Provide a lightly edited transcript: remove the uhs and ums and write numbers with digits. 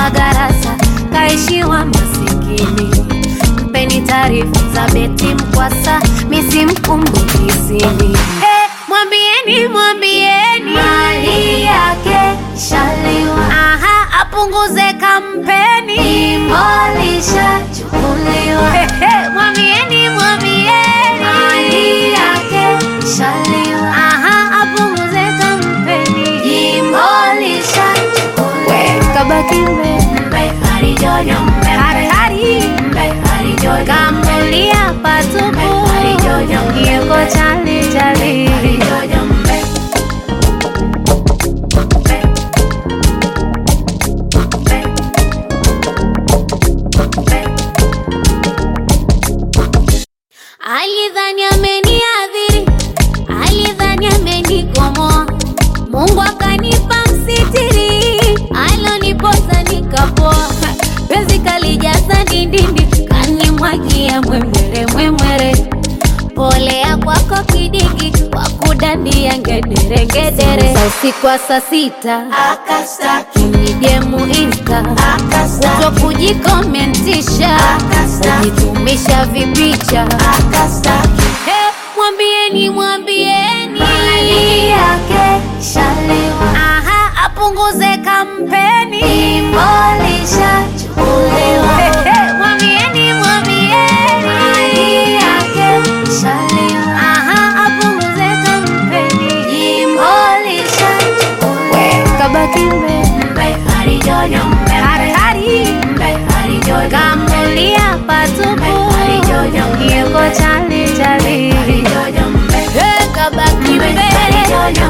magarasa kaishiwa masikini. Mpeni taarifa za beti mkwasa misi mkumbuki sini. Mwambieni mali yake shaliwa. Apunguze kampeni, imolisha chukuliwa. Mwambieni mali yake shaliwa. Apunguze kampeni, imolisha chukuliwa. Kabaki mbe hari jojo mbe hari jojo kamulia patupu hari jojo yeko chali chali hari jojo mbe. Alidhani ameniadhiri, alidhani amenikomoa. Mungu akanipa msitiri, aloniposa nikapoa. Penzi kalijaza ndindindi, kanimwagia mwemwere. Polea kwako kidigi, wakudandia ngedere ngedere. Usiku wa saa 6 akastaki, nidemu insta akastaki, uto kujikomentisha kujitumisha vipicha akastaki. Mwambieni mali yake shaliwa. Apunguze kampeni, imolisha chukuliwa. Mwambieni mali yake shaliwa. Apunguze kampeni, imolisha chukuliwa. Kabaki mbe hari jojo mbe hari jojo kamulia patupu hari jojo yeko chali chali hari jojo mbe. Kabaki mbe hari jojo